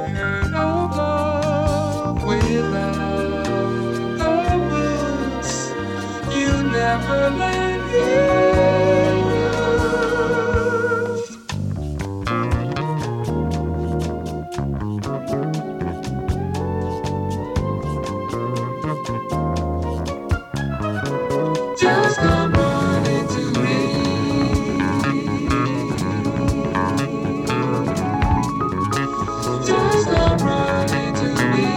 heard of love without the books. You never learned enough. Just come running to me. Just come running to me.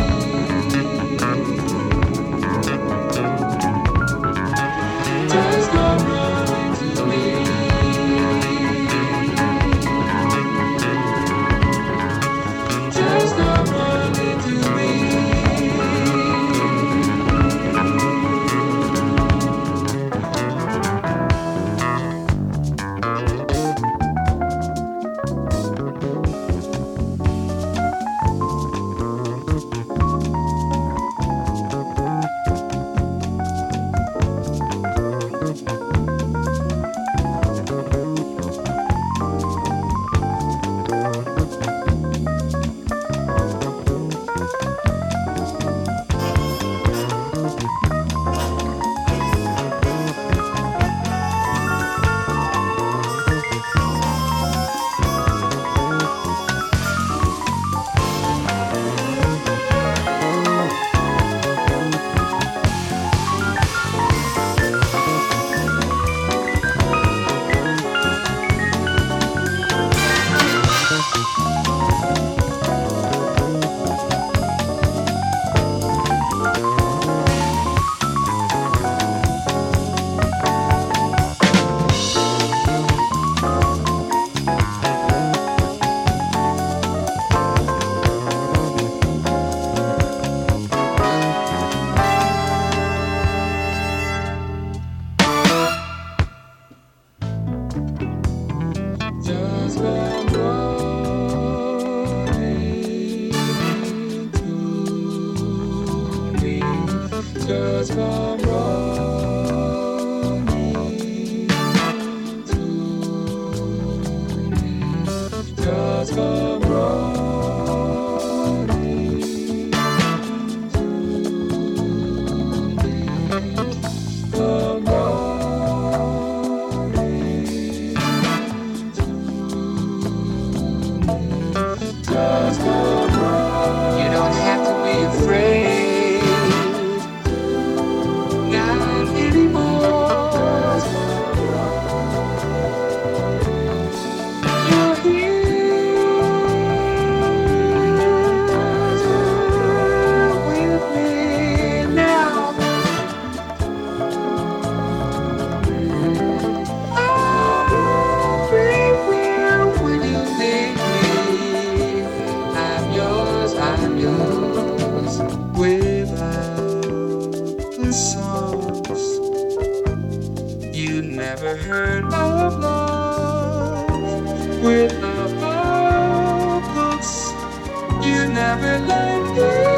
Just come running to me. Just come running to me. Just come running to me. Just come running to me. Just come running to me. Come Just come run. You don't have to be afraid, not anymore. You're here with me now. I'll be here when you need me. I'm yours without the songs. You never heard of love without the books. You never learned it.